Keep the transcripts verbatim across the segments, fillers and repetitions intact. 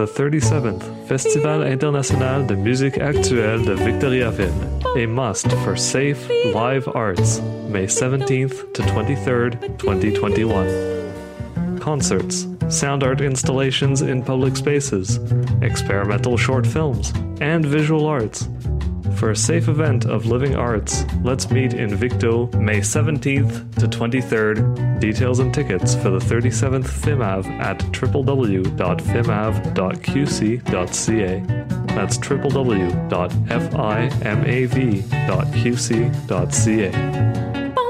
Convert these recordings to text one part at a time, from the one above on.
the thirty-seventh Festival International de Musique Actuelle de Victoriaville, a must for safe, live arts, May seventeenth to twenty-third, twenty twenty-one. Concerts, sound art installations in public spaces, experimental short films, and visual arts. For a safe event of living arts, let's meet in Victo May seventeenth to twenty-third. Details and tickets for the thirty-seventh FIMAV at w w w dot fimav dot q c dot c a. That's w w w dot fimav dot q c dot c a.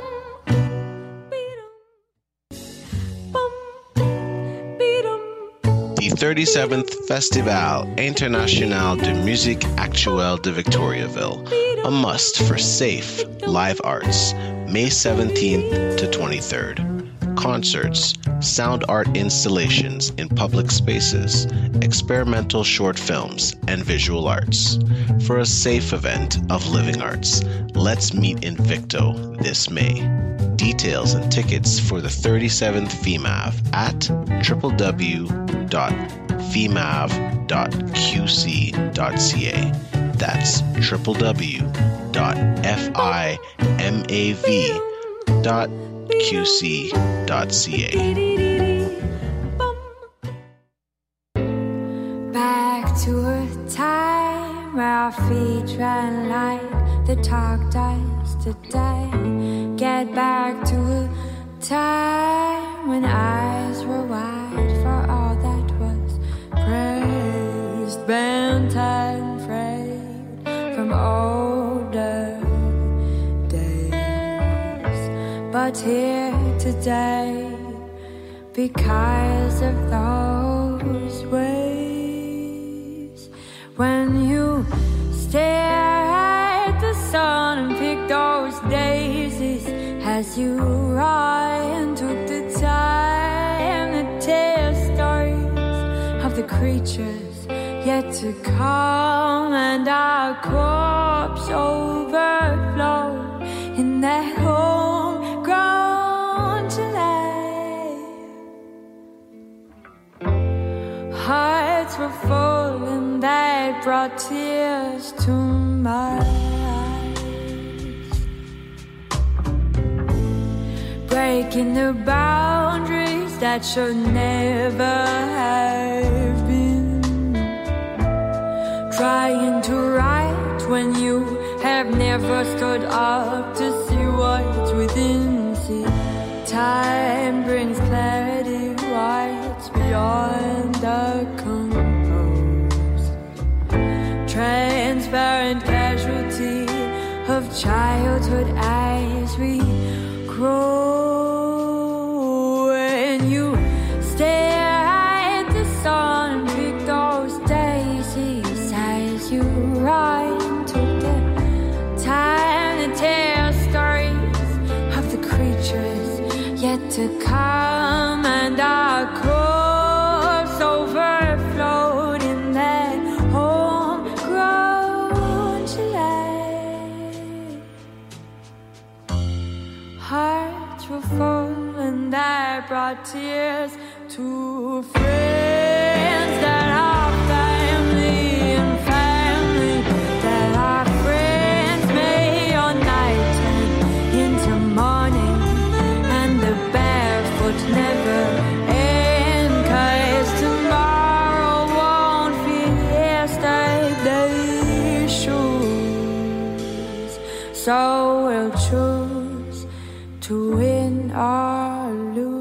The thirty-seventh Festival International de Musique Actuelle de Victoriaville, a must for safe live arts, May seventeenth to twenty-third. Concerts, sound art installations in public spaces, experimental short films, and visual arts. For a safe event of living arts, let's meet in Victo this May. Details and tickets for the thirty-seventh FIMAV at w w w dot fimav dot q c dot c a. That's w w w dot fimav dot q c dot c a. Back to a time where our feet ran like the talk dies today. Get back to a time when eyes were wide for all that was praised, bent and frayed from older days. But here today, because of those ways, when you stare at the sun and pick those daisies as you ride and took the time to tell stories of the creatures yet to come, and our corpse overflowed in that homegrown July. Hearts were full and that brought tears to my eyes, breaking the boundaries that should never have been, trying to write when you have never stood up to see what's within. See, time brings clarity, what's beyond the composed, transparent casualty of childhood as we grow. When you stare at the sun and pick those daisies as you ride and took the time to tell stories of the creatures yet to come, and our corpse overflowed in that homegrown July. Hearts were full and that brought tears to friends that are family and family that are friends. May your night turn into morning and the barefoot never end, 'cause tomorrow won't feel yesterday's shoes. So we'll choose to win or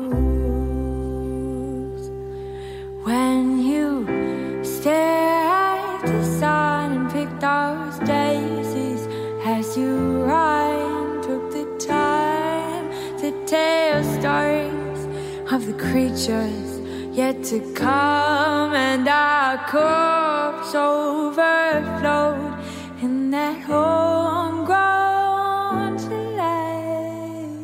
lose. When you stare at the sun and pick those daisies as you ride and took the time to tell stories of the creatures yet to come, and our corpse overflowed in that homegrown July.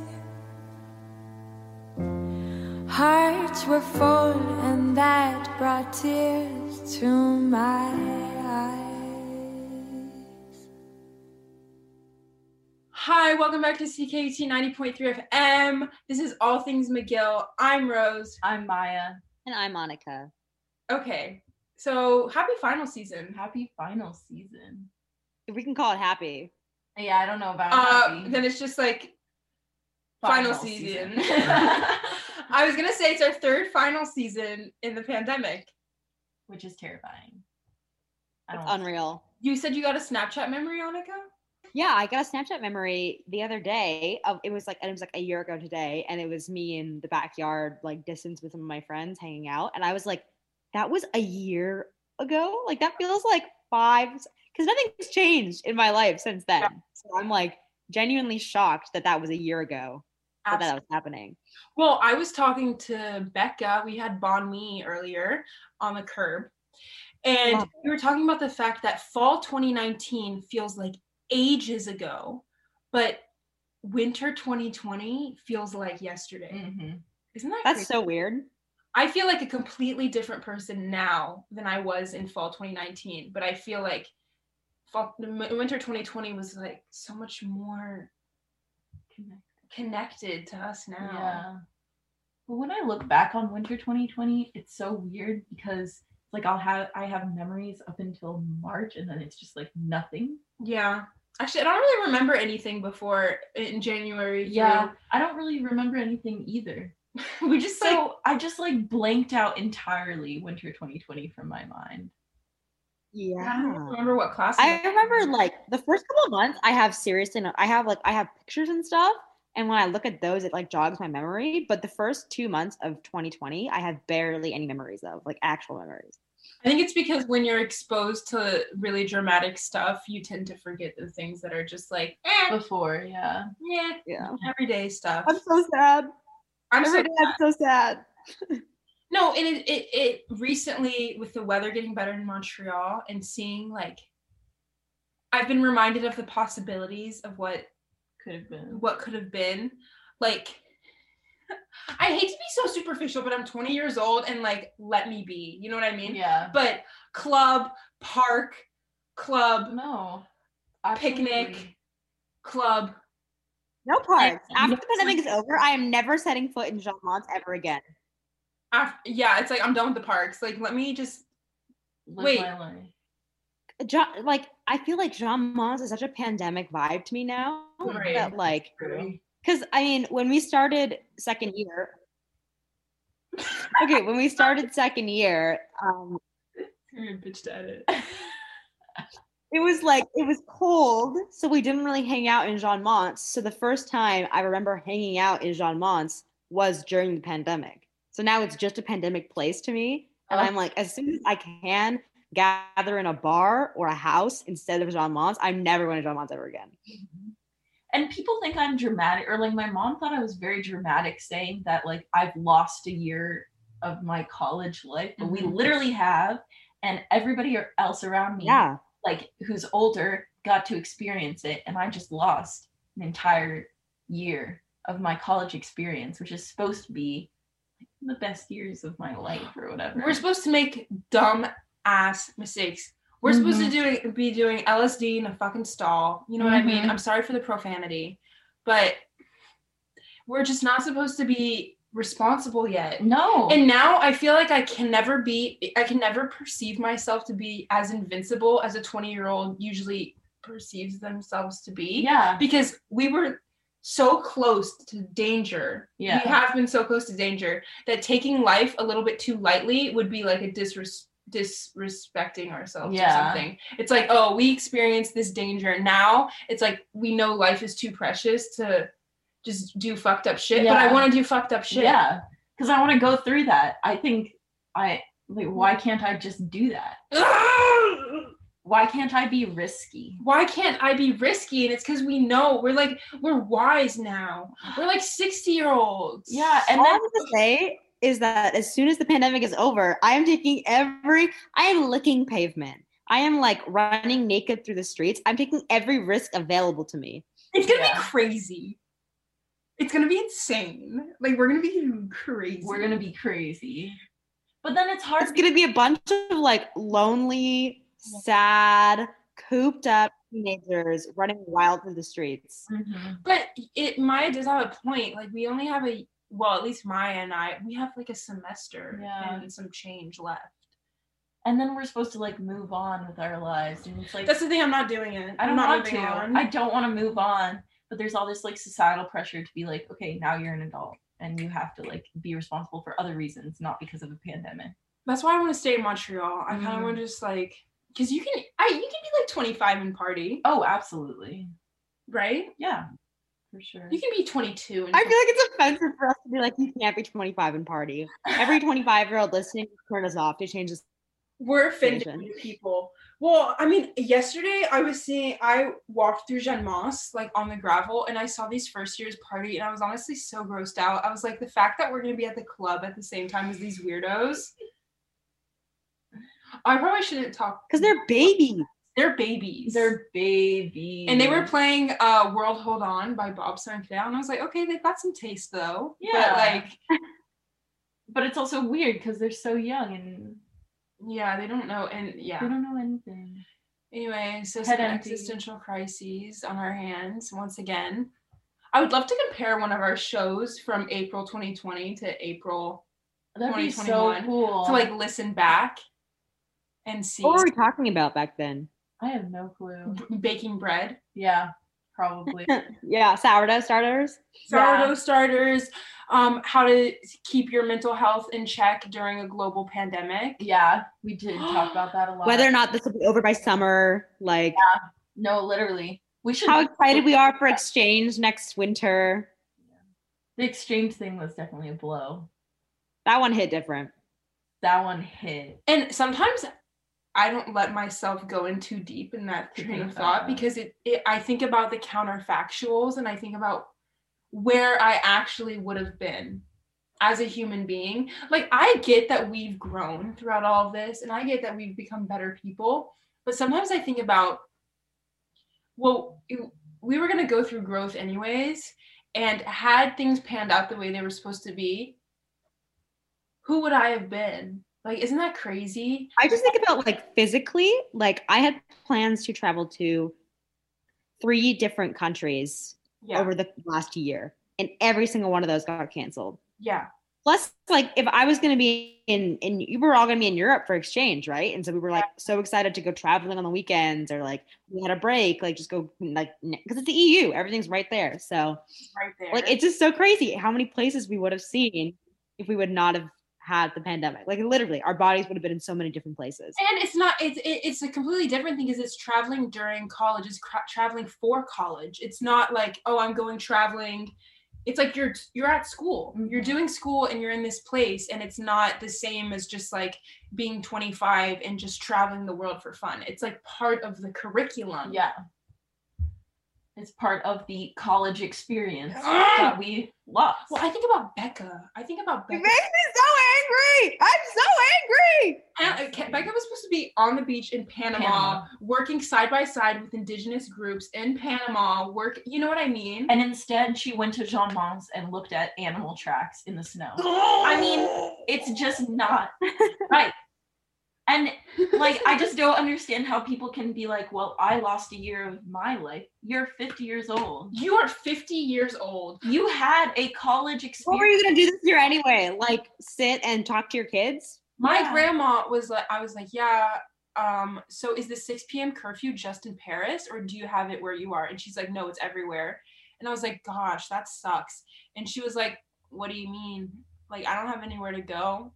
Hearts were full and that brought tears to my eyes. Hi, welcome back to C K U T ninety point three F M. This is All Things McGill. I'm Rose. I'm Maya. And I'm Monica. Okay, So happy final season. Happy final season. If we can call it happy. Yeah, I don't know about Uh, happy. then it's just like final, Final season. season. I was gonna say it's our third final season in the pandemic. Which is terrifying. I It's don't- unreal. You said you got a Snapchat memory, Annika? Yeah, I got a Snapchat memory the other day of it was like it was like a year ago today, and it was me in the backyard, like distance with some of my friends hanging out, and I was like, that was a year ago. Like that feels like five, because nothing's changed in my life since then. Yeah. So I'm like genuinely shocked that that was a year ago that that was happening. Well, I was talking to Becca. We had Bon Mi earlier on the curb. And Wow. we were talking about the fact that fall twenty nineteen feels like ages ago, but winter twenty twenty feels like yesterday. Mhm. Isn't that That's crazy? so weird. I feel like a completely different person now than I was in fall twenty nineteen, but I feel like fall, winter twenty twenty was like so much more Connect- connected to us now. Yeah. But when I look back on winter twenty twenty, it's so weird because like I'll have I have memories up until March and then it's just like nothing. Yeah. Actually, I don't really remember anything before in January. Yeah. I don't really remember anything either. through- we just like So I just like blanked out entirely winter twenty twenty from my mind. I don't Yeah. remember what class. I remember like the first couple of months I have seriously no, I have like I have pictures and stuff, and when I look at those it like jogs my memory, but the first two months of twenty twenty I have barely any memories of, like actual memories. I think it's because when you're exposed to really dramatic stuff, you tend to forget the things that are just like, eh, Before, yeah. yeah, Yeah. everyday stuff. I'm so sad. I'm so Every day I'm so sad. no, and it, it it recently with the weather getting better in Montreal and seeing like, I've been reminded of the possibilities of what Could have been. what could have been. Like, I hate to be so superficial, but I'm twenty years old and like, let me be. You know what I mean? Yeah. But club, park, club, No. picnic, Absolutely. club. No parts. And- After the pandemic is over, I am never setting foot in Jean Mont's ever again. After, yeah, it's like I'm done with the parks. Like, let me just. Live Wait. my life. Jean, like I feel like Jean Mont's is such a pandemic vibe to me now. Right. That like True. because I mean when we started second year. Okay, when we started second year, um, You're a bitch to edit. it was like it was cold, so we didn't really hang out in Jean Mont's. So the first time I remember hanging out in Jean Mont's was during the pandemic. So now it's just a pandemic place to me, and Oh. I'm like, as soon as I can gather in a bar or a house instead of Jean Mont's, I'm never going to Jean Mont's ever again. And people think I'm dramatic, or like my mom thought I was very dramatic saying that like I've lost a year of my college life, but we Mhm. literally have, and everybody else around me, Yeah, like who's older, got to experience it, and I just lost an entire year of my college experience, which is supposed to be like, the best years of my life or whatever. We're supposed to make dumb ass mistakes. We're supposed to do be doing L S D in a fucking stall. You know what I mean? Mhm. I'm sorry for the profanity, but we're just not supposed to be responsible yet. no, And now I feel like I can never be, I can never perceive myself to be as invincible as a twenty year old usually perceives themselves to be. yeah, Because we were so close to danger. Yeah. We have been so close to danger that taking life a little bit too lightly would be like a disres- disrespecting ourselves or Yeah. something. It's like, oh, we experienced this danger. Now it's like we know life is too precious to just do fucked up shit. But I Yeah. want to do fucked up shit. yeah, because I want to go through that. I think I like. Why can't I just do that? Why can't I be risky? Why can't I be risky? And it's because we know we're like we're wise now. We're like sixty year olds. Yeah, and all then I'm gonna say is that as soon as the pandemic is over, I am taking every, I am licking pavement. I am like running naked through the streets. I'm taking every risk available to me. It's gonna Yeah. be crazy. It's gonna be insane. Like we're gonna be crazy. we're gonna be crazy. But then it's hard. It's gonna be a bunch of like lonely, sad, cooped up teenagers running wild through the streets. Mhm. But it Maya does have a point. Like we only have a well, at least Maya and I, we have like a semester Yeah. and some change left. and then we're supposed to like move on with our lives, and it's like That's the thing. I'm not doing it. I don't I'm not want moving to. on. I don't want to move on, but there's all this like societal pressure to be like, okay, now you're an adult and you have to like be responsible for other reasons, not because of a pandemic. That's why I want to stay in Montreal. I kind of Mm. want to just like, because you can, I you can be like twenty-five and party, Oh, absolutely. right? Yeah, for sure. You can be twenty-two. And I feel like it's offensive for us to be like, you can't be twenty-five and party. Every twenty-five year old listening, turn us off to change this. we're offending Asian. people. Well, I mean, yesterday I was seeing, I walked through Jeanne Mance, like on the gravel, and I saw these first years party, and I was honestly so grossed out. I was like, the fact that we're going to be at the club at the same time as these weirdos. I probably shouldn't talk. Because they're babies. They're babies. They're babies. And they were playing uh, World Hold On by Bob Sinclair, and I was like, okay, they've got some taste though. Yeah. But like, But it's also weird because they're so young and yeah, they don't know. And yeah. they don't know anything. Anyway, so Head some empty. existential crises on our hands once again. I would love to compare one of our shows from April twenty twenty to April That'd be so twenty twenty-one cool. to like listen back and see. What were we talking about back then? I have no clue. B- baking bread, Yeah, probably. Yeah, sourdough starters. sourdough Yeah. starters, um, how to keep your mental health in check during a global pandemic. Yeah, we did talk about that a lot. Whether or not this will be over by summer. Like, No, literally. We should. how excited we are for exchange next winter. The exchange thing was definitely a blow. That one hit different. That one hit. And sometimes I don't let myself go in too deep in that train Thinking of about thought that. because it, it I think about the counterfactuals and I think about where I actually would have been as a human being. Like, I get that we've grown throughout all of this and I get that we've become better people, but sometimes I think about, well, it- we were going to go through growth anyways, and had things panned out the way they were supposed to be, who would I have been? Like, isn't that crazy? I just think about like physically, like I had plans to travel to three different countries Yeah. over the last year, and every single one of those got canceled. Yeah. Plus, like if I was going to be in, in, you were all going to be in Europe for exchange, right? And so we were like so excited to go traveling on the weekends, or like we had a break, like just go like because it's the E U, everything's right there. So Right there. like it's just so crazy how many places we would have seen if we would not have had the pandemic. Like literally, our bodies would have been in so many different places. and it's not, it's it, it's a completely different thing because it's traveling during college, it's cra- traveling for college. It's not like, oh, I'm going traveling. It's like you're you're at school. You're Mhm. doing school and you're in this place, and it's not the same as just like being twenty-five and just traveling the world for fun. It's like part of the curriculum. Yeah. It's part of the college experience Ah! that we lost. Well, I think about Becca. I think about Becca. me so angry. I'm so angry. Pan- Ke- Becca was supposed to be on the beach in Panama, Panama. working side by side with indigenous groups in Panama. Work, you know what I mean? And instead, she went to Jean Mance and looked at animal tracks in the snow. I mean, it's just not right. And like, I just don't understand how people can be like, well, I lost a year of my life. You're fifty years old. You are fifty years old. You had a college What were experience. you gonna do this year anyway? Like sit and talk to your kids? My Yeah. grandma was like, I was like, yeah. Um, so is the six p.m. curfew just in Paris, or do you have it where you are? And she's like, no, it's everywhere. And I was like, gosh, that sucks. And she was like, what do you mean? Like, I don't have anywhere to go.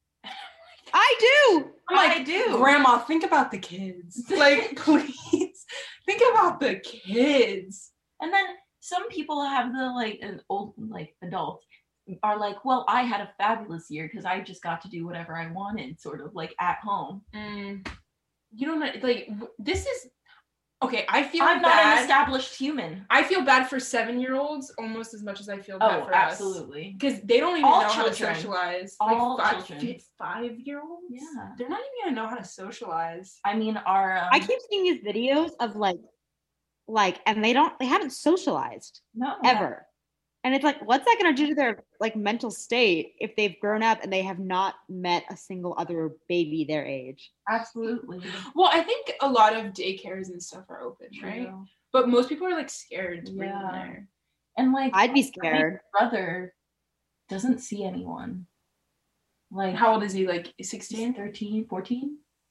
I do. I'm like, I do. Grandma, think about the kids. Like, please, think about the kids. And then some people have the like an old like adults are like, well, I had a fabulous year because I just got to do whatever I wanted, sort of like at home. Mm, you don't know, like, w- this is, okay, I feel I'm not an bad. established human. I feel bad for seven-year-olds almost as much as I feel bad Oh, for us. absolutely. Because they don't even All know how children. to socialize. All like five, children. fi- five-year-olds? Yeah. They're not even gonna know how to socialize. I mean, our um, I keep seeing these videos of like, like, and they don't, they haven't socialized no ever. And it's like, what's that going to do to their like mental state if they've grown up and they have not met a single other baby their age? absolutely. Well, I think a lot of daycares and stuff are open, right? True. But most people are like scared to bring them Yeah. there. And like, I'd be my scared. brother doesn't see anyone. Like, How old is he? Like he's sixteen? thirteen, fourteen?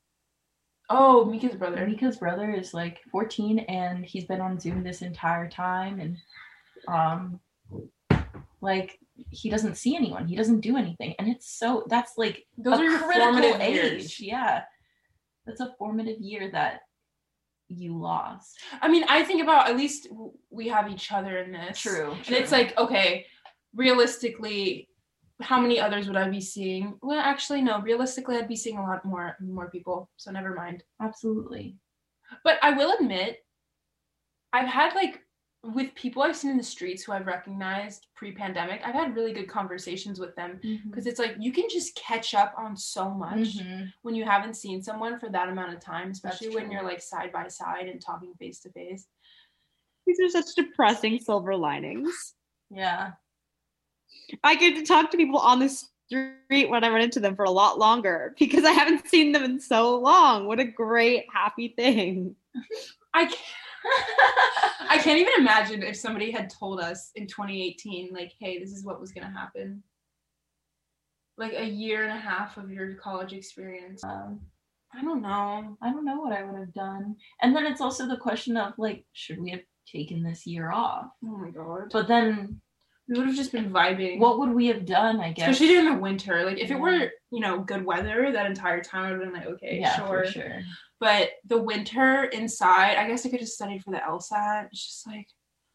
Oh, Mika's brother. Mika's brother is like fourteen, and he's been on Zoom this entire time, and um, like he doesn't see anyone, he doesn't do anything, and it's so that's like those a are your critical formative age. years. Yeah, that's a formative year that you lost. I mean, I think about, at least we have each other in this. True. And true. it's like, okay, realistically, how many others would I be seeing? Well, actually, no. Realistically, I'd be seeing a lot more more people. So never mind. Absolutely. But I will admit, I've had like, with people I've seen in the streets who I've recognized pre-pandemic, I've had really good conversations with them, because Mm-hmm. it's like you can just catch up on so much Mm-hmm. when you haven't seen someone for that amount of time, especially when true. you're like side by side and talking face to face. These are such depressing silver linings. Yeah. I get to talk to people on the street when I run into them for a lot longer because I haven't seen them in so long. What a great, happy thing. I can't, I can't even imagine if somebody had told us in twenty eighteen, like, hey, this is what was going to happen. Like a year and a half of your college experience. Um, I don't know. I don't know what I would have done. And then it's also the question of like, should we have taken this year off? Oh my God. But then We would have just been vibing. what would we have done, I guess? Especially during the winter. Like if it Yeah. were, you know, good weather that entire time, I would have been like, okay, yeah, sure. for sure. But the winter inside, I guess I could have studied for the LSAT. It's just like,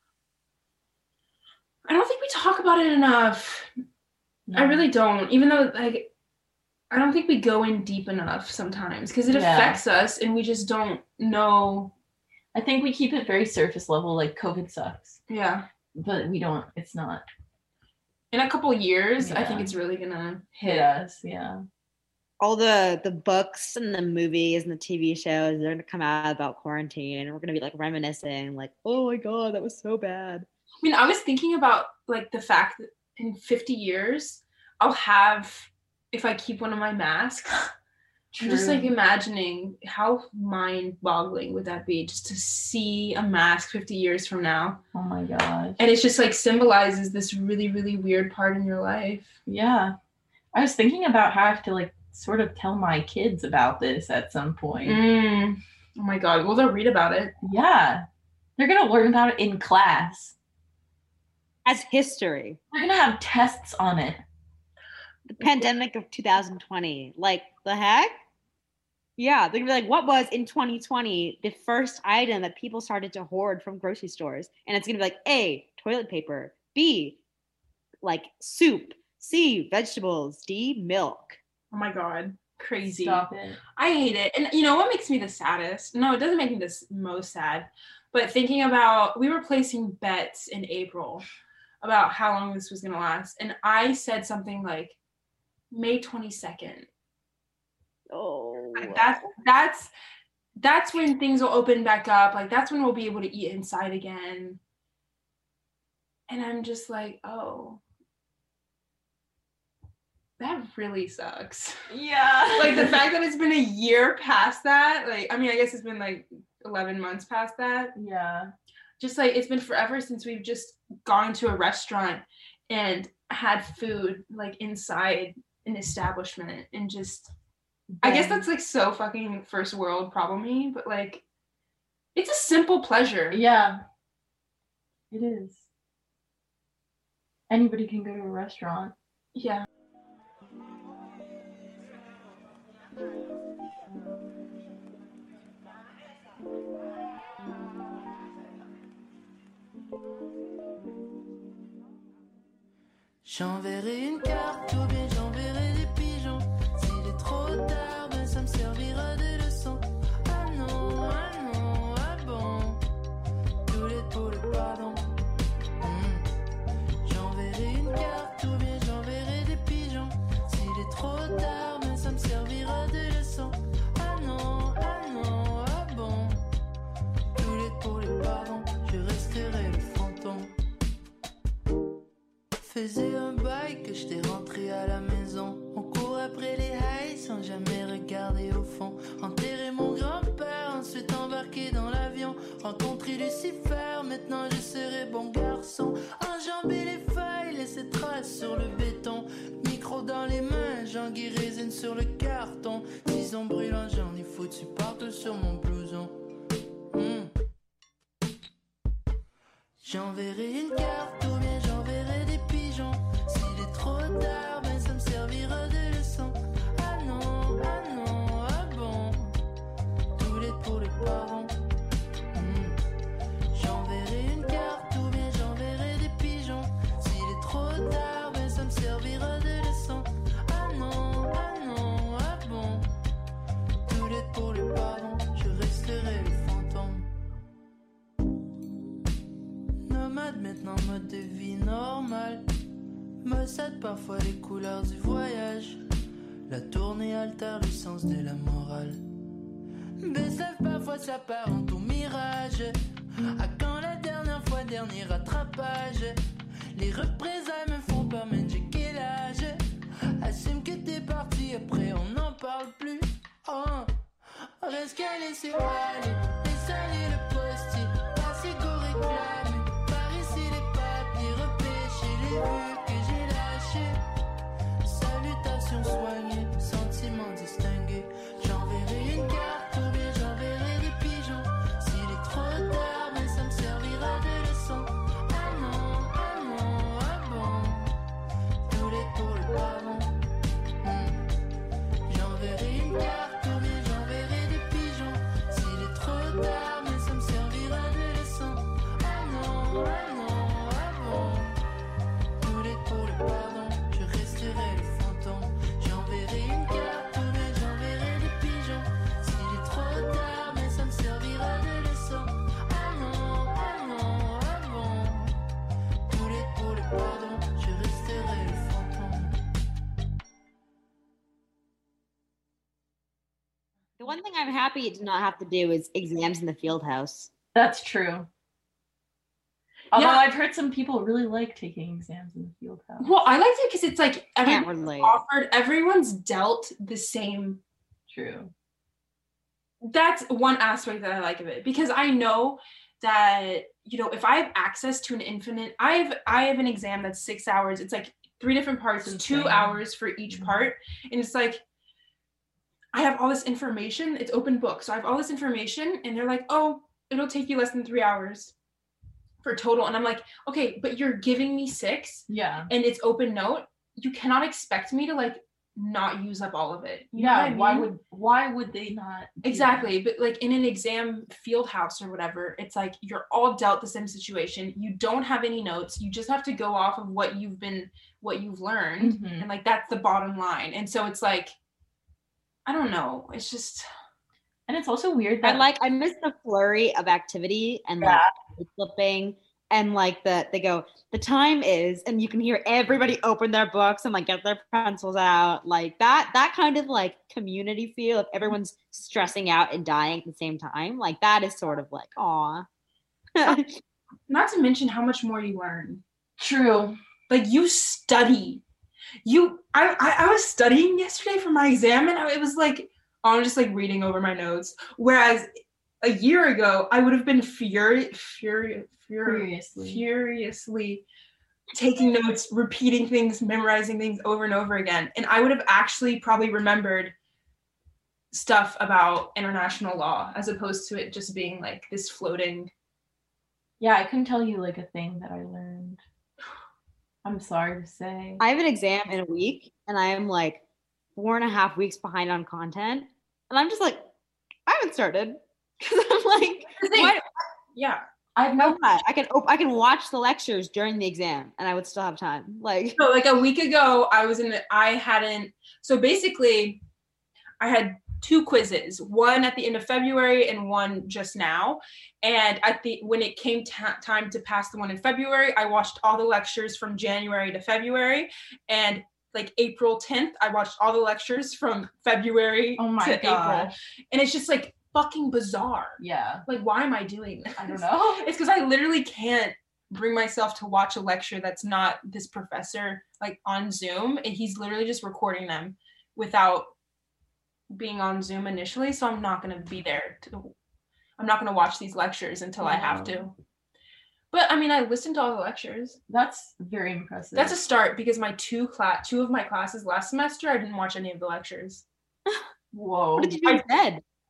I don't think we talk about it enough. No. I really don't. Even though, like, I don't think we go in deep enough sometimes because it Yeah. affects us and we just don't know. I think we keep it very surface level, like COVID sucks. Yeah. But we don't, it's not In a couple years, I think Yeah. it's really gonna hit hit. us. Yeah. All the the books and the movies and the T V shows, they're gonna come out about quarantine and we're gonna be like reminiscing, like, oh my God, that was so bad. I mean, I was thinking about like the fact that in fifty years, I'll have, if I keep one of my masks, I'm just like imagining how mind-boggling would that be just to see a mask fifty years from now. Oh my gosh. And it's just like symbolizes this really, really weird part in your life. Yeah. I was thinking about how I have to like sort of tell my kids about this at some point. Mm. Oh my God. Well, they'll read about it. Yeah. They're going to learn about it in class. As history. They're going to have tests on it. The pandemic of two thousand twenty. Like, the heck? Yeah, they're gonna be like, what was in twenty twenty the first item that people started to hoard from grocery stores? And it's gonna be like A, toilet paper, B, like soup, C, vegetables, D, milk. Oh my God. Crazy. Stop it. I hate it. And you know what makes me the saddest? No, it doesn't make me the s- most sad. But thinking about, we were placing bets in April about how long this was going to last. And I said something like May twenty-second. Oh, That's, that's, that's when things will open back up. Like, that's when we'll be able to eat inside again. And I'm just like, oh, that really sucks. Yeah. Like the fact that it's been a year past that, like, I mean, I guess it's been like eleven months past that. Yeah. Just like, it's been forever since we've just gone to a restaurant and had food like inside an establishment and just, I guess that's like so fucking first world problem-y, but like, it's a simple pleasure. Yeah. It is. Anybody can go to a restaurant. Yeah. J'enverrai une carte ou bien j'enverrai des pigeons. S'il est trop tard, ben ça me servira de leçon. Ah non, ah non, ah bon. Tous les tous les pardons. Hmm. J'enverrai une carte ou bien j'enverrai des pigeons. S'il est trop tard, ben ça me servira de leçon. Ah non, ah non, ah bon. Tous les tous les pardons. Je resterai le fantôme. Faisais un bail que j'étais rentré à la maison. On court après les highs sans jamais regarder au fond. Enterrer mon grand-père, ensuite embarquer dans l'avion. Rencontrer Lucifer, maintenant je serai bon garçon. Enjamber les failles, laisser traces sur le béton. Micro dans les mains, Jean-Guy résine sur le carton. Disons brûlant, j'en ai foutu partout J'enverrai une carte ou bien j'enverrai des pigeons. S'il est trop tard, ben ça me servira de leçon. Ah non, ah non, ah bon. Tout l'aide pour les parents. Hmm. J'enverrai une carte ou bien j'enverrai des pigeons. S'il est trop tard, ben ça me servira de leçon. Ah non, ah non, ah bon. Tout l'aide pour les parents. Je resterai le fantôme. Nomade maintenant, mode de vie normal. Maussade parfois les couleurs du voyage. La tournée altère le sens de la morale. Bessève parfois s'apparente au mirage. À quand la dernière fois, dernier rattrapage. Les représailles me font peur, mais j'ai quel âge. Assume que t'es parti, après on n'en parle plus. Oh, reste qu'à laisser aller. Laisse aller le postier, passer go réclamer. Par ici les papiers, repêcher les vues que j'ai lâchées. Salutations soignées, sentiments distingués. J'enverrai une carte ou bien j'enverrai des pigeons. S'il est trop tard, mais ça me servira de leçon. Ah non, ah non, ah bon. Tout l'aide pour les parents. Hmm. J'enverrai une carte ou bien j'enverrai des pigeons. S'il est trop tard, mais ça me servira de leçon. Ah non, ah non, ah bon. Tout l'aide pour les parents. Je resterai le fantôme. J'enverrai une carte ou bien j'enverrai des pigeons. S'il est trop tard, mais ça me servira de leçon. Ah non, ah non, ah bon. Tout l'aide pour les pardons. Je resterai le fantôme. The one thing I'm happy to not have to do is exams in the field house. That's true. Although Yeah. I've heard some people really like taking exams in the field house. Well, I liked it because it's like Can't everyone's relate. offered, everyone's dealt the same. True. That's one aspect that I like of it, because I know that, you know, if I have access to an infinite, I have I have an exam that's six hours. It's like three different parts, That's two insane. hours for each Mhm. part, and it's like I have all this information. It's open book, so I have all this information, and they're like, "Oh, it'll take you less than three hours for total," and I'm like, "Okay, but you're giving me six, Yeah. and it's open note. You cannot expect me to like not use up all of it." You know Yeah. what I Why mean? would why would they not? do Exactly, but like in an exam field house or whatever, it's like you're all dealt the same situation. You don't have any notes. You just have to go off of what you've been, what you've that? learned, Mhm. and like that's the bottom line. And so it's like, I don't know. It's just And it's also weird I that like I miss the flurry of activity and like flipping and like the they go the time is, and you can hear everybody open their books and like get their pencils out, like that that kind of like community feel of everyone's stressing out and dying at the same time, like that is sort of like aw. not to mention how much more you learn. true. Like you study. You I I, I was studying yesterday for my exam, and I, it was like I'm just like reading over my notes. Whereas a year ago, I would have been furious, furious, furious, Furiously. furiously taking notes, repeating things, memorizing things over and over again. And I would have actually probably remembered stuff about international law as opposed to it just being like this floating. Yeah, I couldn't tell you like a thing that I learned. I'm sorry to say. I have an exam in a week and I am like four and a half weeks behind on content, and I'm just like I haven't started because I'm like why, Yeah. I've no, no I can op- I can watch the lectures during the exam and I would still have time. Like So like a week ago, I was in the, I hadn't, so basically I had two quizzes, one at the end of February and one just now. And at the, when it came ta- time to pass the one in February, I watched all the lectures from January to February. And like April tenth, I watched all the lectures from February Oh my to April. gosh. And it's just like fucking bizarre. Yeah. Like, why am I doing this? I don't know. It's because I literally can't bring myself to watch a lecture that's not this professor like on Zoom, and he's literally just recording them without being on Zoom initially. So I'm not going to be there to, I'm not going to watch these lectures until I have to. But I mean, I listened to all the lectures. That's very impressive. That's a start, because my two class, two of my classes last semester, I didn't watch any of the lectures. Whoa. what did you do I- instead?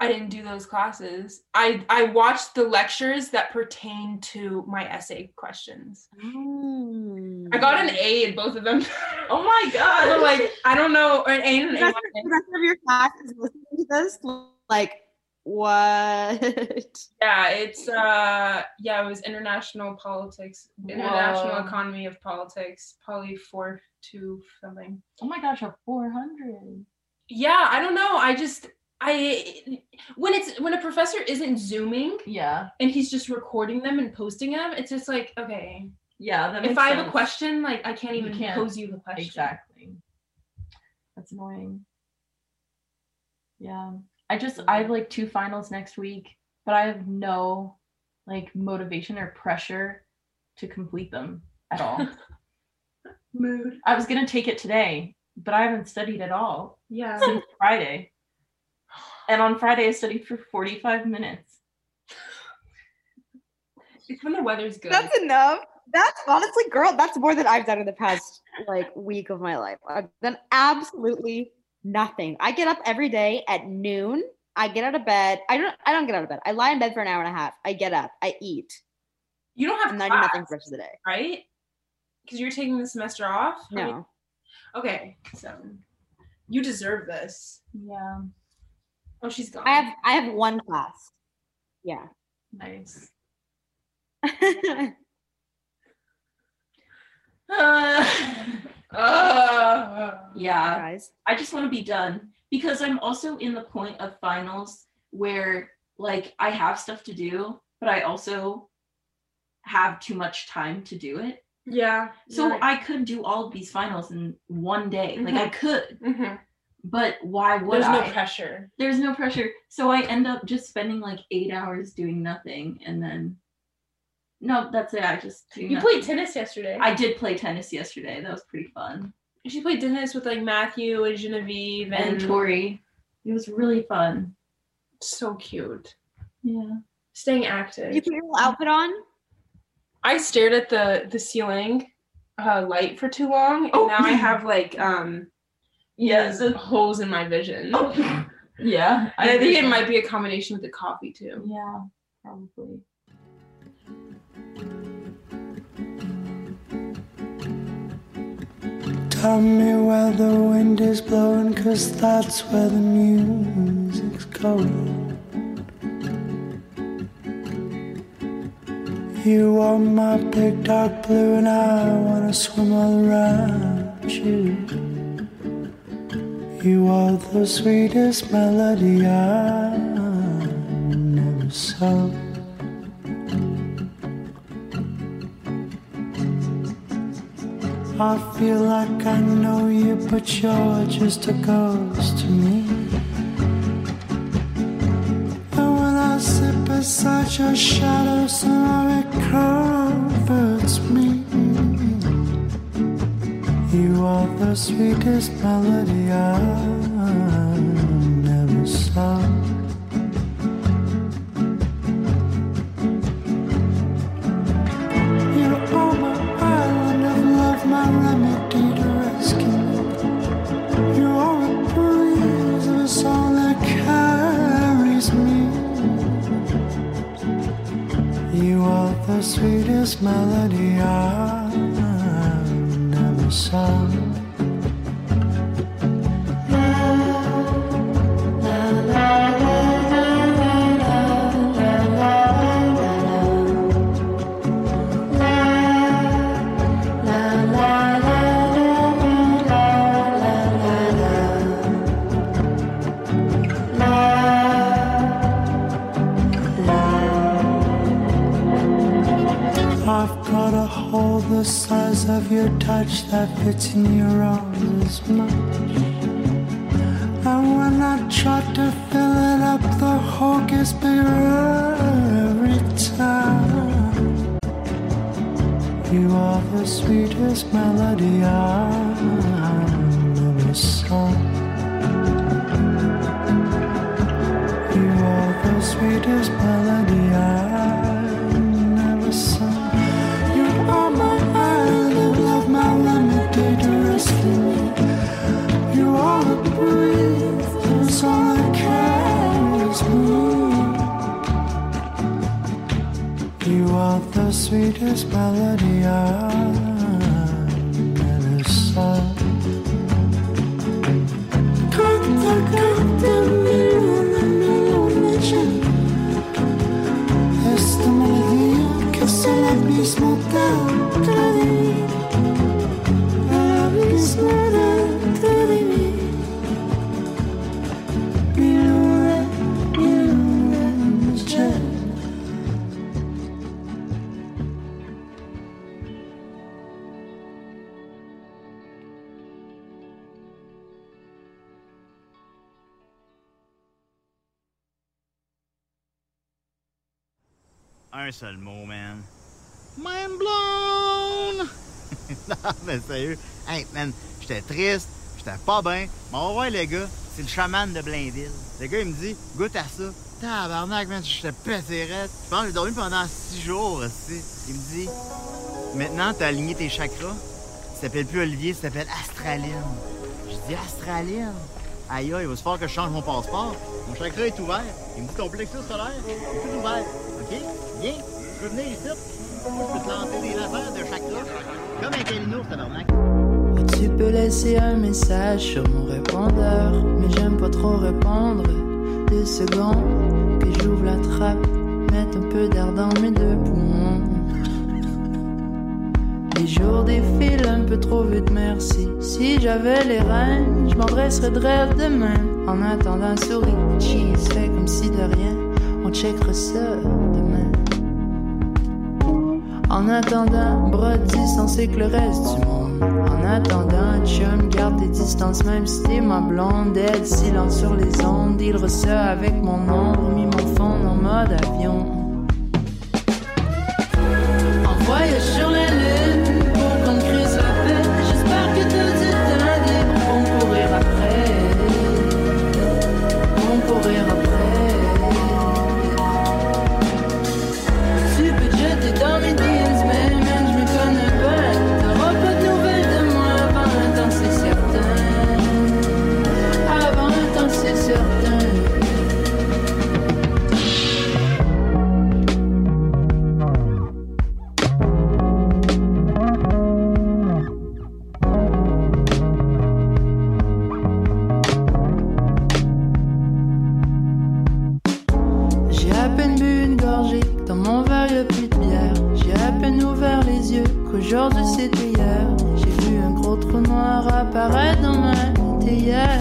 I didn't do those classes. I I watched the lectures that pertain to my essay questions. Mm. I got an A in both of them. Oh my god! But like I don't know, or an A and an The A rest, minus. the rest of your class is listening to this, like, what? Yeah, it's uh yeah, it was international politics, international Whoa. economy of politics, probably four to something. Oh my gosh, a four hundred. Yeah, I don't know. I just I when it's when a professor isn't zooming Yeah, and he's just recording them and posting them, it's just like, okay. yeah. That If makes I have sense. a question, like I can't You even can't. pose you the question. Exactly. That's annoying. Yeah. I just I have like two finals next week, but I have no like motivation or pressure to complete them at all. Mood. I was gonna take it today, but I haven't studied at all Yeah. since Friday. And on Friday I studied for forty-five minutes. It's when the weather's good. That's enough. That's honestly, girl, that's more than I've done in the past like week of my life. I've done absolutely nothing. I get up every day at noon. I get out of bed. I don't I don't get out of bed. I lie in bed for an hour and a half. I get up. I eat. You don't have And then I do class, nothing for the rest of the day. right? Because you're taking the semester off? How many- No. Okay, so you deserve this. Yeah. Oh, she's gone. I have I have one class. Yeah. Nice. Uh, uh, Yeah. Guys. I just want to be done because I'm also in the point of finals where like I have stuff to do, but I also have too much time to do it. yeah. So you're- I could do all of these finals in one day. Like I could, Mhm. but why would There's no I? pressure. There's no pressure. So I end up just spending like eight hours doing nothing and then no, that's it. I just do You nothing. played tennis yesterday. I did play tennis yesterday. That was pretty fun. She played tennis with like Matthew and Genevieve and, And Tori. It was really fun. so cute. Yeah. Staying active. You put your little outfit on? I stared at the the ceiling uh, light for too long, and Oh. now I have like um Yes. these holes in my vision. Oh. Yeah. And I think it might be a combination with the coffee too. Yeah, probably. Tell me where the wind is blowing, 'cause that's where the music's going. You are my big dark blue and I wanna swim all around you. You are the sweetest melody I never saw. I feel like I know you, but you're just a ghost to me. And when I sit beside your shadow, somehow it comforts me. You are the sweetest melody I never saw. You are my island of love, my remedy to rescue me. You are a breeze of a song that carries me. You are the sweetest melody I never saw. I've got a hole the size of your touch that fits in your arms as much. And when I try to fill it up, the hole gets bigger every time. You are the sweetest melody I never saw. You are the sweetest melody I never saw. You are my island of love, my remedy to rescue me. You are the breeze, the song that carries me. sweetest melody I've ever sung. Canta, canta, melona, melona, esta melodía que es el abismo dentro de mí, el abismo dentro de mí. Melona, melona, Un seul mot, man. Mind blown! Non, mais sérieux. Hey, man, j'étais triste, j'étais pas bien. Mais on va voir le gars, c'est le chaman de Blainville. Le gars, il me dit, goûte à ça. Tabarnak, man, j'étais pété raide. Je pense que j'ai dormi pendant six jours, aussi. Il me dit, maintenant, t'as aligné tes chakras. Ça s'appelle plus Olivier, ça s'appelle Astraline. J'ai dit, Astraline? Aïe, aïe, il va se faire que je change mon passeport. Mon chakra est ouvert. Il me dit, ton plexus solaire est tout ouvert. OK? Viens, tu peux venir ici. Moi, je peux te lancer des affaires de chakra. Comme un calinours, tabarnak. Tu peux laisser un message sur mon répondeur, mais j'aime pas trop répondre. Deux secondes que j'ouvre la trappe, mettre un peu d'air dans mes deux poumons. Les jours défilent un peu trop vite, merci. Si j'avais les rênes, je m'en dresserais de rêve demain. En attendant, souris, cheese, fait comme si de rien. On checkera ça demain. En attendant, bras distancés que le reste du monde. En attendant, chum, garde tes distances, même si t'es ma blonde. Elle silence sur les ondes, il ça avec mon ombre, mis mon fond en mode avion. En voyage sur la lune, pour qu'on crisse la paix. J'espère que t'as du temps libre pour me courir après. Pour me courir après. Tu peux te jeter dans mes jeans, mais man, je me connais pas. T'auras pas de nouvelles de moi avant un temps, c'est certain. Avant un temps, c'est certain. J'ai à peine bu une gorgée, dans mon verre y'a plus de bière. J'ai à peine ouvert les yeux, qu'aujourd'hui c'était hier. J'ai vu un gros trou noir apparaître dans ma théière.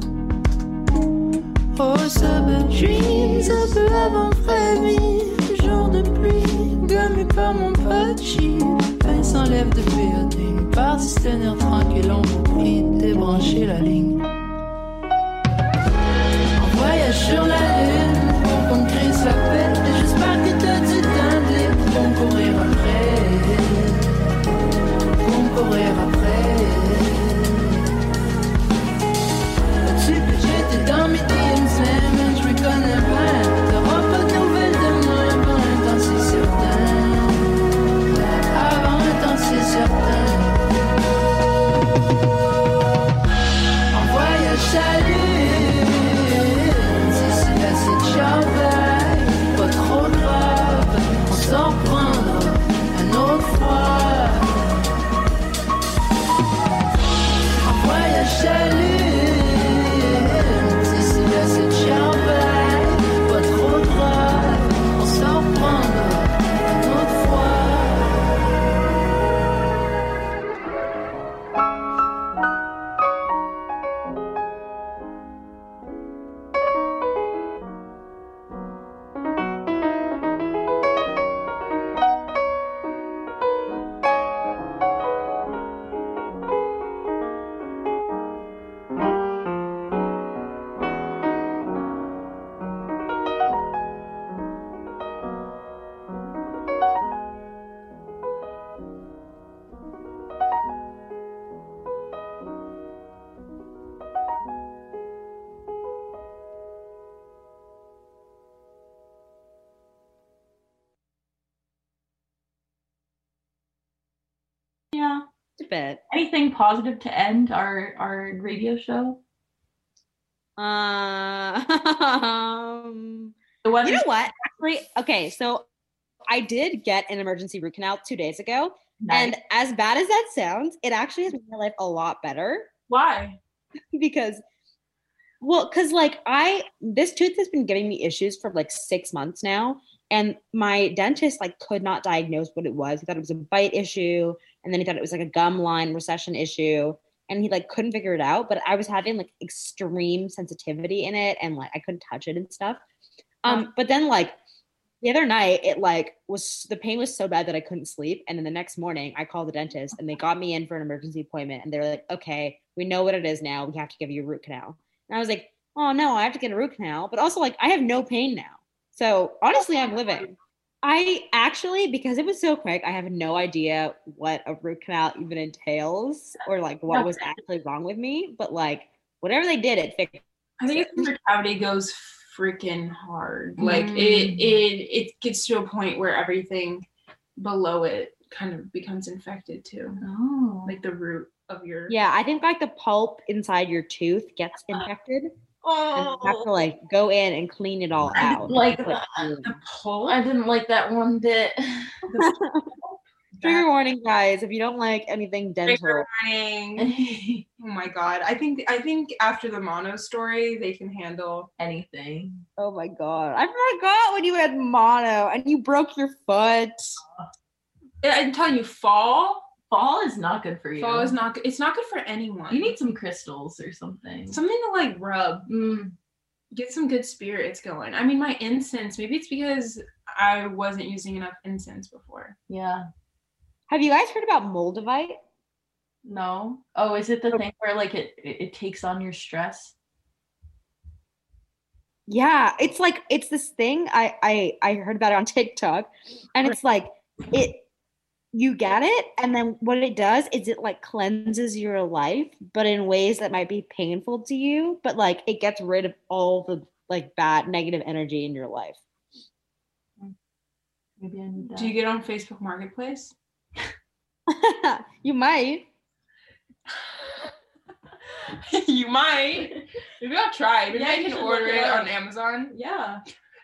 Oh, summer dreams, un peu avant Frémy. Jour de pluie, gommé par mon patchy. Pain s'enlève de P A D. Parti se tenir tranquille, on vous prie de débrancher la ligne. En voyage sur la lune, pour qu'on crisse la paix. J'espère que t'as du temps libre pour me courir après. Pour me courir après. Tu peux jeter dans mes jeans, mais man, je me connais pas. T'auras pas de nouvelles de moi avant un temps, c'est certain. Avant un temps, c'est certain. En voyage, salut. D'ici là, c'est ciao, bye. Pas trop grave, on s'en prendra un autre fois. En voyage, salut. D'ici là, c'est ciao, bye. Pas trop grave, on s'en prendra un autre fois. Yeah. a bit. Anything positive to end our our radio show? Uh, um, The weather. you know what? Actually, okay, so I did get an emergency root canal two days ago. Nice. And as bad as that sounds, it actually has made my life a lot better. Why? Because, well, because like I, this tooth has been giving me issues for like six months now. And my dentist like could not diagnose what it was. He thought it was a bite issue. And then he thought it was like a gum line recession issue. And he like couldn't figure it out. But I was having like extreme sensitivity in it. And like I couldn't touch it and stuff. Um, But then like, the other night, it like was, the pain was so bad that I couldn't sleep. And then the next morning I called the dentist and they got me in for an emergency appointment. And they're like, okay, we know what it is now. We have to give you a root canal. And I was like, oh no, I have to get a root canal. But also like, I have no pain now. So honestly, I'm living. I actually, because it was so quick, I have no idea what a root canal even entails or like what was actually wrong with me. But like, whatever they did, it fixed. I think if your cavity goes freaking hard. Like mm. it it it gets to a point where everything below it kind of becomes infected too. Oh. Like the root of your Yeah, I think like the pulp inside your tooth gets infected. Oh. And you have to like go in and clean it all I out. didn't like But, that. um, the pulp. I didn't like that one bit. Trigger warning, guys, if you don't like anything dental. Trigger warning. Oh my god. I think I think after the mono story they can handle Anything. Oh my god. I forgot when you had mono and you broke your foot. I'm telling you, fall. Fall is not good for you. Fall is not good. It's not good for anyone. You need some crystals or something. Something to like rub. Mm. Get some good spirits going. I mean, my incense, maybe it's because I wasn't using enough incense before. Yeah. Have you guys heard about Moldavite? No. Oh, is it the thing where like it, it it takes on your stress? Yeah, it's like it's this thing I I I heard about it on TikTok, and it's like it you get it, and then what it does is it like cleanses your life, but in ways that might be painful to you, but like it gets rid of all the like bad negative energy in your life. Maybe I need that. Do you get on Facebook Marketplace? You might. You might. Maybe I'll try. Maybe Yeah, I you can should order look it it up. on Amazon. Yeah.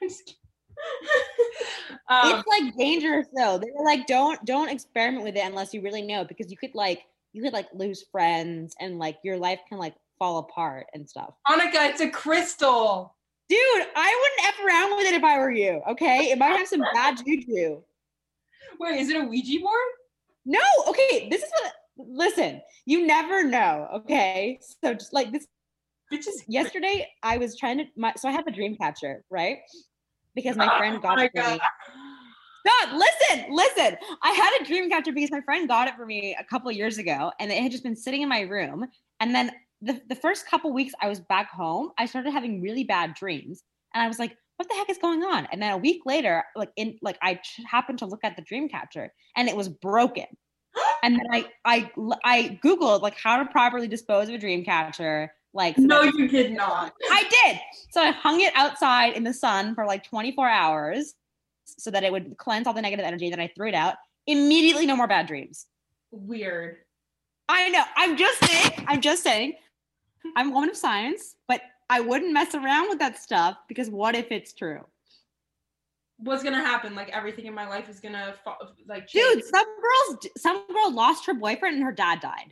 um, It's like dangerous though. They were like, don't don't experiment with it unless you really know, because you could like you could like lose friends and like your life can like fall apart and stuff. Annika, it's a crystal. Dude, I wouldn't F around with it if I were you. Okay, it might have some bad juju. Wait, is it a Ouija board? No, okay. This is what. Listen, you never know. Okay, so just like this. Bitches. Yesterday, I was trying to. My, so I have a dream catcher, right? Because my friend got Oh my it for God. me. Stop! Listen, listen. I had a dream catcher because my friend got it for me a couple of years ago, and it had just been sitting in my room. And then the the first couple weeks I was back home, I started having really bad dreams, and I was like, what the heck is going on? And then a week later, like in like I ch- happened to look at the dream catcher and it was broken. And then I I I Googled like how to properly dispose of a dream catcher. Like so No, that- you did not. I did. So I hung it outside in the sun for like twenty-four hours so that it would cleanse all the negative energy. Then I threw it out. Immediately, no more bad dreams. Weird. I know. I'm just saying. I'm just saying. I'm a woman of science, but I wouldn't mess around with that stuff because what if it's true? What's gonna happen? Like everything in my life is gonna fall, like Dude, change. some girls, some girl lost her boyfriend and her dad died.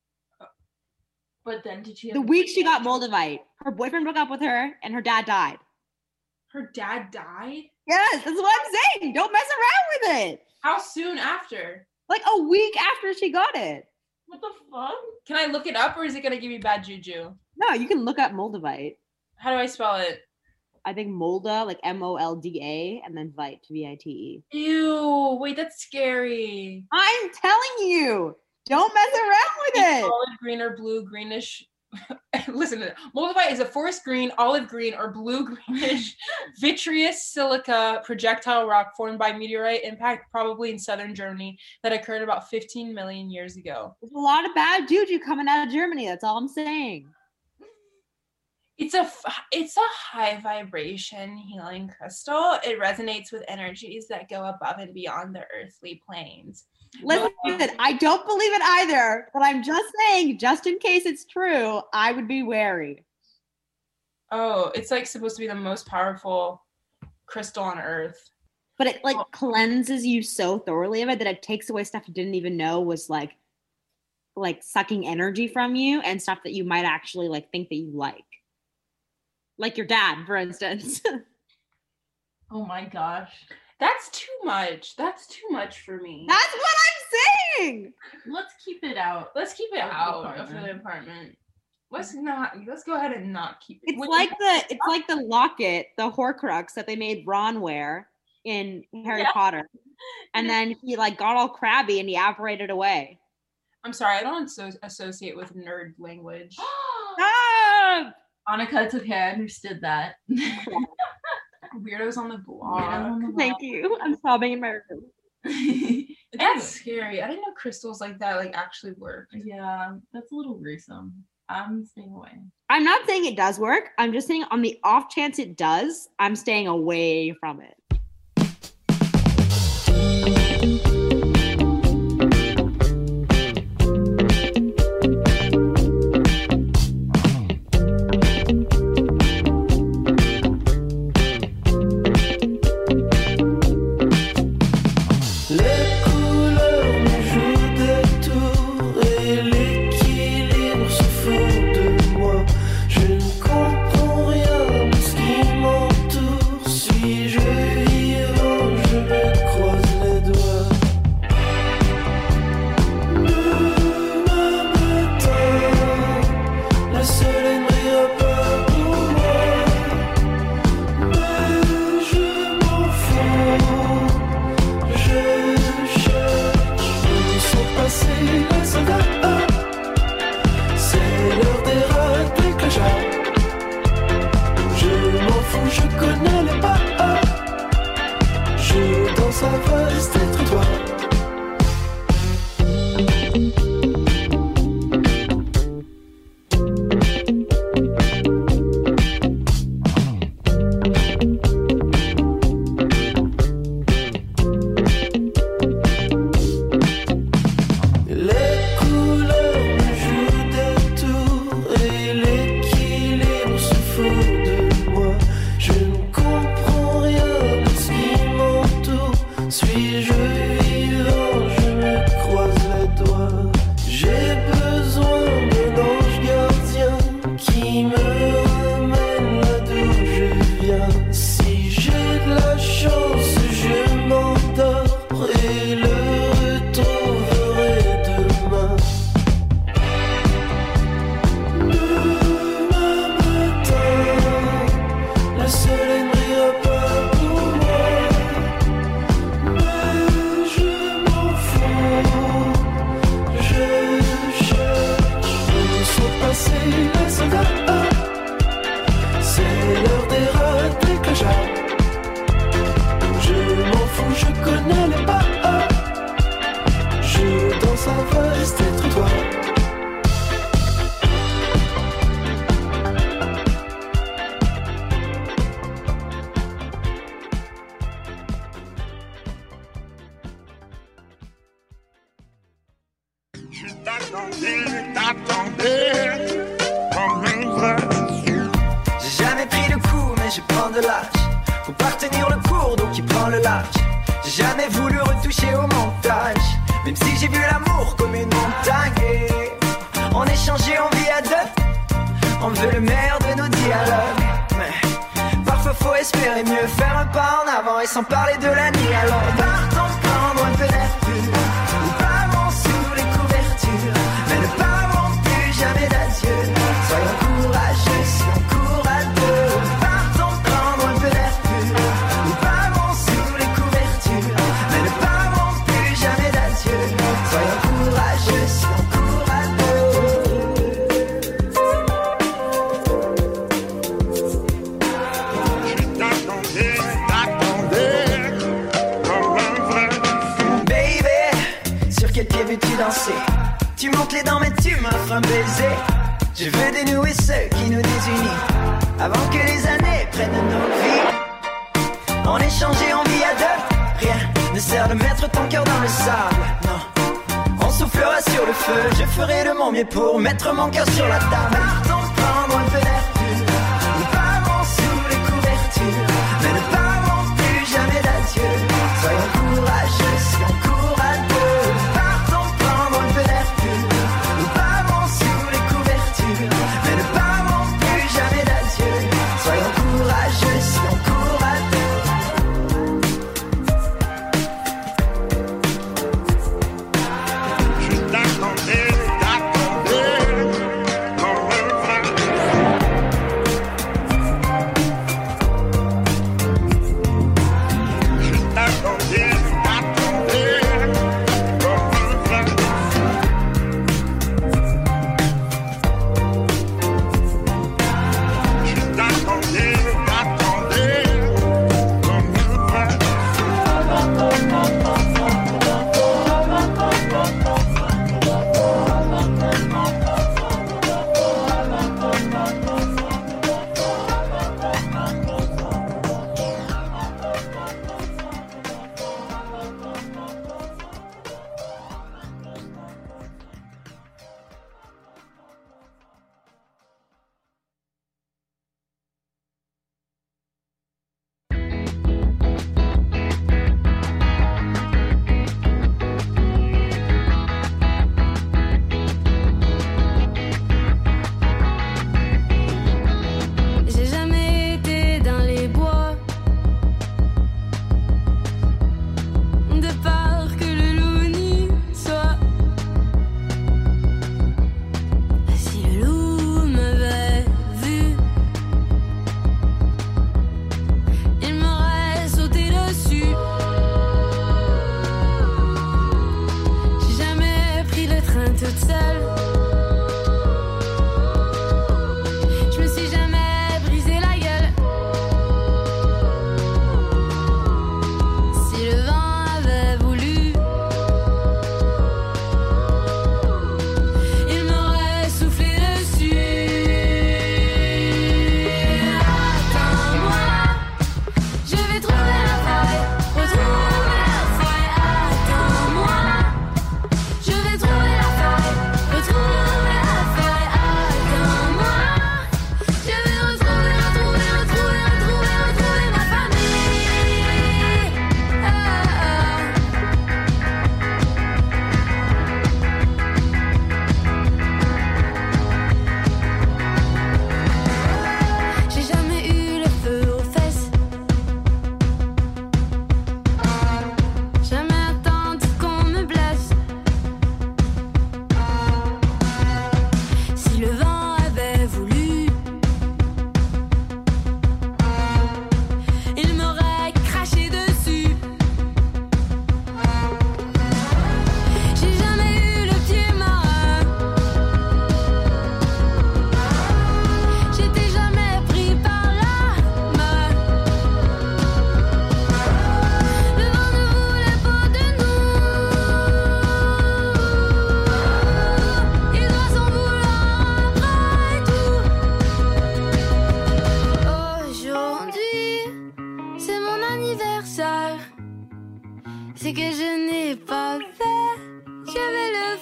But then did she have The a week she got breakdown? Moldavite, her boyfriend broke up with her and her dad died. Her dad died. Yes, that's what I'm saying. Don't mess around with it. How soon after? Like a week after she got it. What the fuck? Can I look it up, or is it gonna give me bad juju? No, you can look up Moldavite. How do I spell it? I think Molda, like M O L D A, and then Vite, V I T E. Ew, wait, that's scary. I'm telling you, don't mess around with it. Olive green or blue, greenish. Listen, Moldavite is a forest green, olive green, or blue greenish vitreous silica projectile rock formed by meteorite impact, probably in southern Germany, that occurred about fifteen million years ago. There's a lot of bad juju coming out of Germany. That's all I'm saying. It's a f- it's a high vibration healing crystal. It resonates with energies that go above and beyond the earthly planes. Listen, I don't believe it either, but I'm just saying, just in case it's true, I would be wary. Oh, it's like supposed to be the most powerful crystal on earth. but it like cleanses you so thoroughly of it that it takes away stuff you didn't even know was like like sucking energy from you and stuff that you might actually like think that you like. Like your dad, for instance. Oh my gosh. That's too much. That's too much for me. That's what I'm saying. Let's keep it out. Let's keep it Of the out of apartment. the apartment. Let's not. Let's go ahead and not keep it. It's When- like the it's like the locket, the Horcrux that they made Ron wear in Harry Yeah. Potter. And then he like got all crabby and he evaporated away. I'm sorry, I don't asso- associate with nerd language. Ah! Annika, it's okay. I understood that. Weirdos on the block. Thank you. I'm sobbing in my room. That's scary. I didn't know crystals like that like actually work. Yeah, that's a little gruesome. I'm staying away. I'm not saying it does work. I'm just saying on the off chance it does, I'm staying away from it. Les couleurs me jouent des tours et l'équilibre se fout de moi. Je ne comprends rien de ce qui m'entoure. Suis-je vivant? Je me croise les doigts. Demain matin, le soleil ne brillera pas pour moi, mais je m'en fous. Je cherche où sont passés les soldats. C'est l'heure des rats, des clochards. Je m'en fous, je connais les pas. Je danse à vaste des trottoirs. Les couleurs me jouent des tours et l'équilibre se fout de moi. Je ne comprends rien de ce qui m'entoure. Suis-je vivant? Je me croise les doigts. J'ai besoin d'un ange gardien qui me ramène là d'où je viens. Si j'ai de la chance, je m'endors et le retrouverai demain. Demain matin, le soleil ne brillera pas pour moi, mais je m'en fous. Je cherche où sont passés les soldats. C'est l'heure des rats, des clochards. Je m'en fous, je connais les pas. Je danse à vaste des trottoirs. J'ai jamais pris le coup, mais je prends de l'âge. Faut pas retenir le cours, donc il prend le large. J'ai jamais voulu retoucher au montage, même si j'ai vu l'amour comme une montagne. Et on échangeait, on vit à deux, on veut le meilleur de nos dialogues. Mais parfois faut espérer mieux, faire un pas en avant et sans parler de la nuit. Alors partons prendre un peu d'air pur, ou pas sous les couvertures, mais ne parlons plus jamais d'adieu. Soyons courageux si on court à deux. Partons prendre un peu d'air pur, ou parlons sous les couvertures, mais ne parlons plus jamais d'adieu. Soyons courageux si on court à deux. Baby, sur quel pied veux-tu danser? Tu montes les dents mais tu m'offres un baiser. Je veux dénouer ce qui nous désunit, avant que les années prennent nos vies. On échange et on vit à deux, rien ne sert de mettre ton cœur dans le sable. Non, on soufflera sur le feu, je ferai de mon mieux pour mettre mon cœur sur la table. Partons prendre un peu d'air pur, nous parlons sous les couvertures, mais ne parlons plus jamais d'adieu.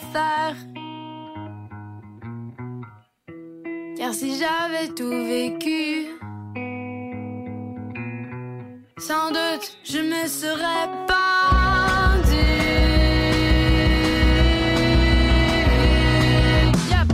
faire. Car si j'avais tout vécu, sans doute je me serais pendue. Yep.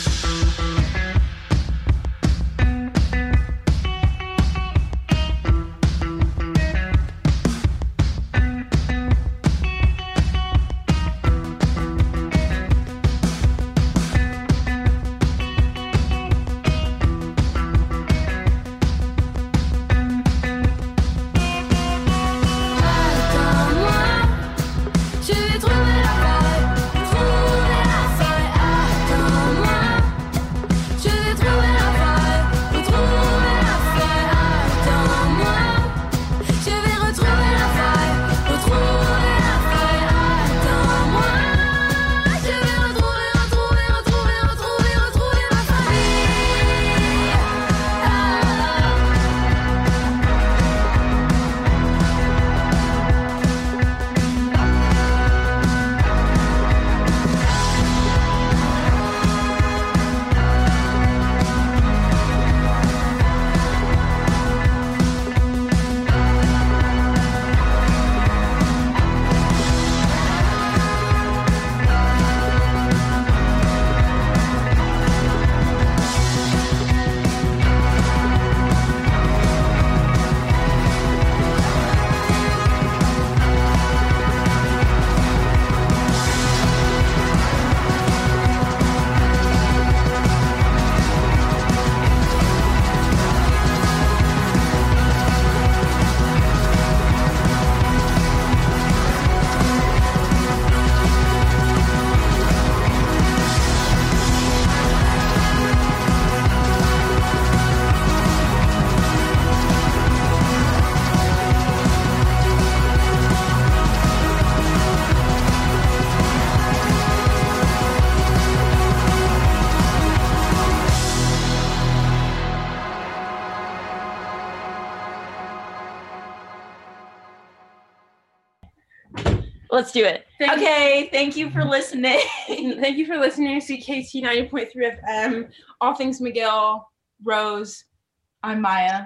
Let's do it. Thank okay, thank you for listening. Thank you for listening to C K T ninety point three F M. All things McGill, Rose. I'm Maya.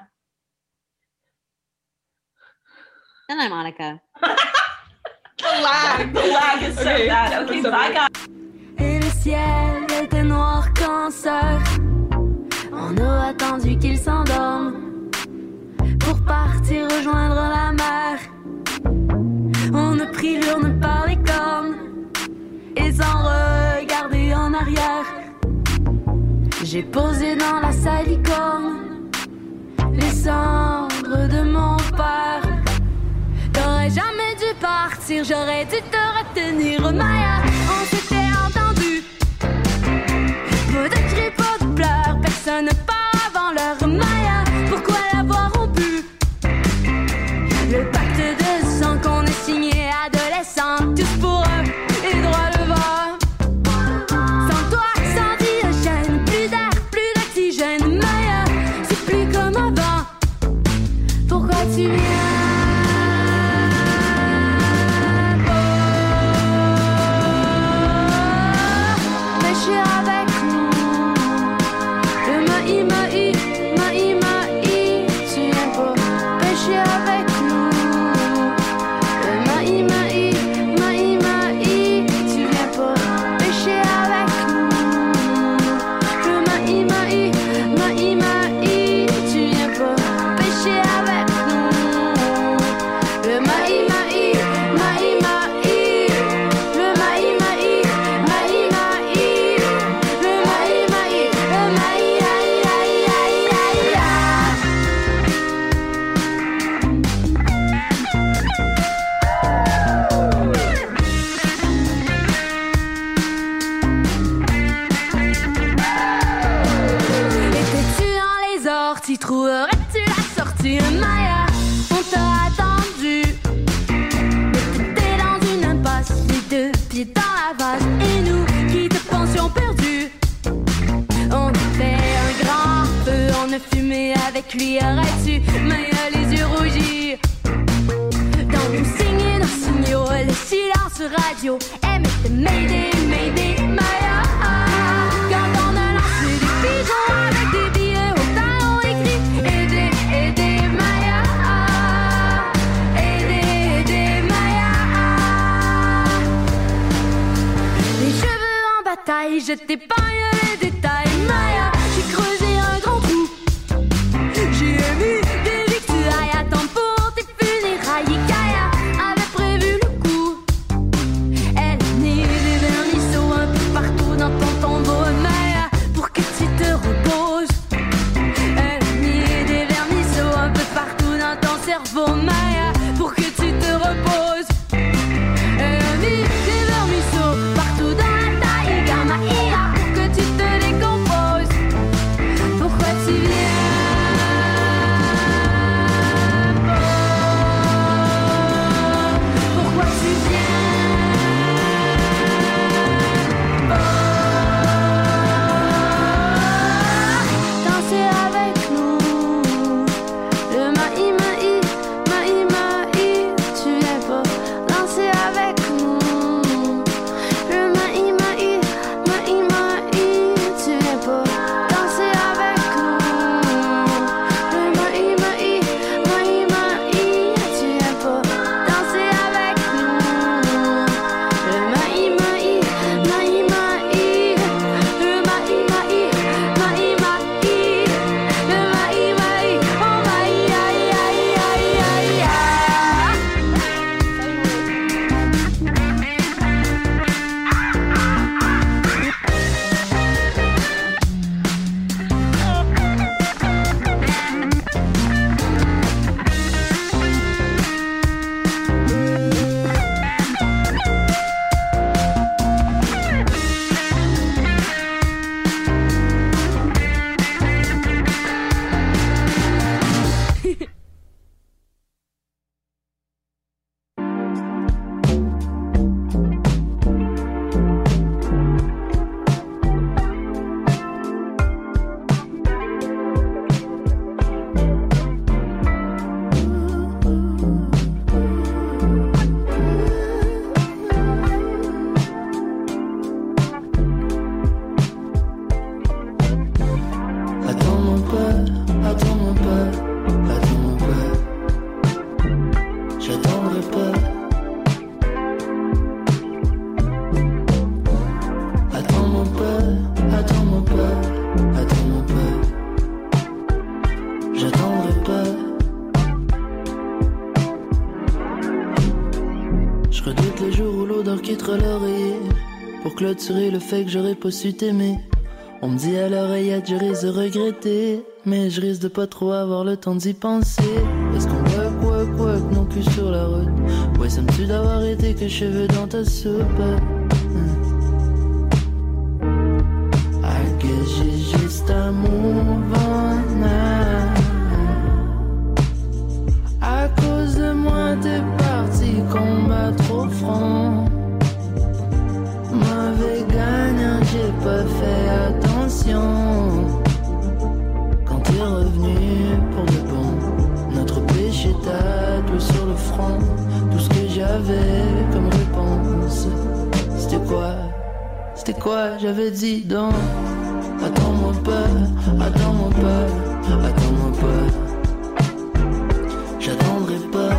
And I'm Monica. The lag, the lag is so Okay, bad. Okay, so bye bad. guys. Et le ciel était noir cancer. On a attendu qu'il s'endorme pour partir rejoindre la mer. On a pris l'urne par les cornes et sans regarder en arrière, j'ai posé dans la salicorne les cendres de mon père. T'aurais jamais dû partir, j'aurais dû te retenir, Maya. On s'était entendu. Pas de cris, pas de pleurs, personne ne part avant l'heure, Maya. Pourquoi l'avoir rompu? Le pacte de sang qu'on a signé adolescent, tous pour eux et droit devant. Sans toi, sans diogène, plus d'air, plus d'oxygène, Maya. C'est plus comme avant. Pourquoi tu viens? Trouverais-tu la sortie, Maya? On t'a attendu, mais t'étais dans une impasse, les deux pieds dans la vase. Et nous qui te pensions perdus, on fait un grand feu, on a fumé avec lui. Aurais-tu, Maya, les yeux rougis? Dans nos signes et nos signaux, le silence radio, elle mettait Mayday, Mayday. taille, je t'épargne les détails. Maya, j'ai creusé un grand trou. J'ai ému des vies que tu ailles à temps pour tes funérailles. Kaya avait prévu le coup. Elle nie des vernisseaux un peu partout dans ton tombeau. Maya, pour que tu te reposes. Elle nie des vernisseaux un peu partout dans ton cerveau. Maya, pour que tu te reposes. Elle nie des vernisseaux partout dans la taille. Gamma Ira, pour que tu te décomposes. Pourquoi tu viens? Pourquoi tu viens? Danser avec nous. Le maï maï, maï maï, tu n'es pas. Danser avec nous. Le maï maï, maï maï, tu n'es pas. Danser avec nous. Le maï maï, maï maï, tu n'es pas. Danser avec nous. Le maï maï, maï maï, le maï maï, maï maï, le maï maï, oh maï aïe aïe aïe aïe aïe. Attends-moi pas, attends-moi pas, attends-moi pas. J'attendrai pas. Attends-moi pas, attends-moi pas, attends-moi pas. J'attendrai pas. Je redoute les jours où l'odeur quittera l'oreiller pour clôturer le fait que j'aurais pas su t'aimer. On me dit à l'oreillette, je risque de regretter, mais je risque de pas trop avoir le temps d'y penser. Est-ce qu'on voit quoi, quoi, que non cul sur la route? Ouais, ça me tue d'avoir été que cheveux dans ta soupe. I guess j'ai juste un move on now. À cause de moi, t'es parti combattre au front. Mauvais gagnant, j'ai pas fait attention. Quand t'es revenu pour de bon, notre péché tatoué sur le front. Tout ce que j'avais comme réponse, c'était quoi? C'était quoi? J'avais dit donc. Attends-moi pas, attends-moi pas, attends-moi pas. J'attendrai pas.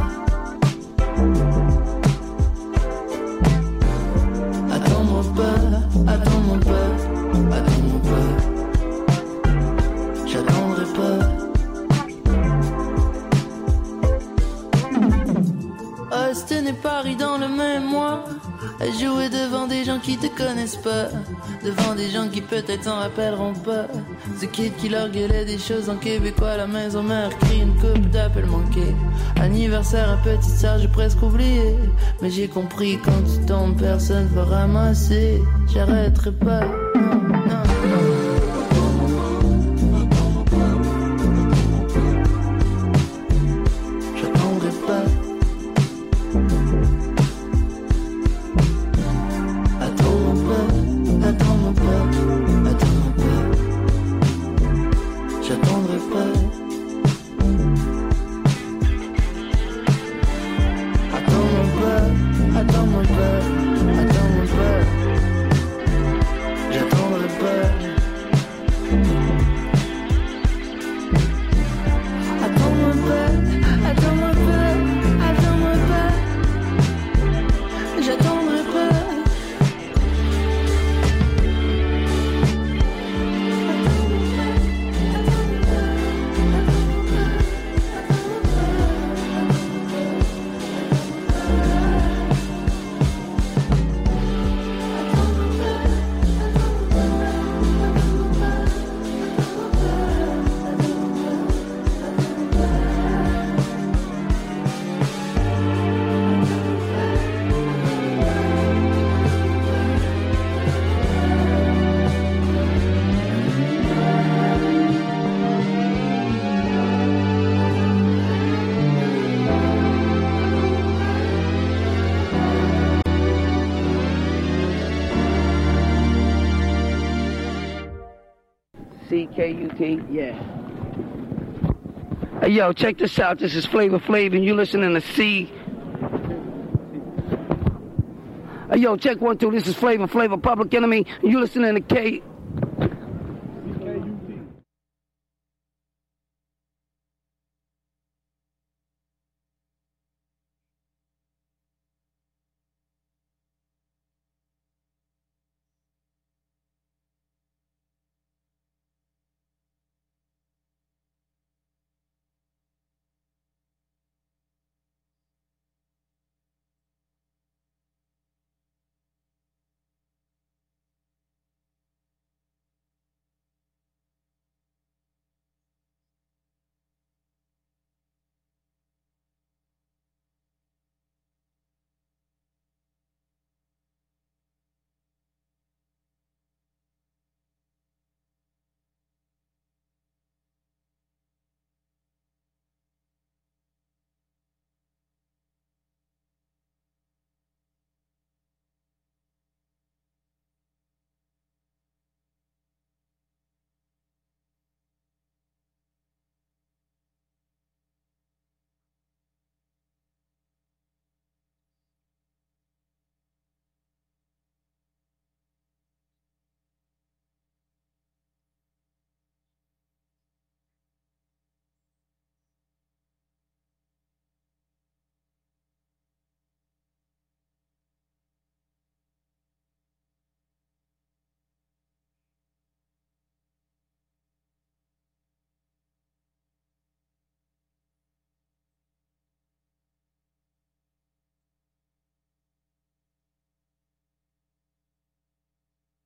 Attends-moi pas, attends-moi pas, attends-moi pas. J'attendrai pas. Austin et Paris dans le même mois. À jouer devant des gens qui te connaissent pas. Devant des gens qui peut-être s'en rappelleront pas. Ce kid qui leur gueulait des choses en québécois à la maison mère crie une coupe d'appels manqués. Anniversaire à petite sœur, j'ai presque oublié. Mais j'ai compris quand tu tombes, personne va ramasser. J'arrêterai pas, non, non, non. J'attendrai pas. Attends-moi pas, attends-moi pas, attends-moi pas. J'attendrai pas. Attends-moi pas, attends-moi pas, attends-moi pas. J'attendrai pas. C K U T? Yeah. Hey, yo, check this out. This is Flavor Flav, and you listening to C. Hey, yo, check one, two. This is Flavor Flav, Public Enemy, and you listening to K.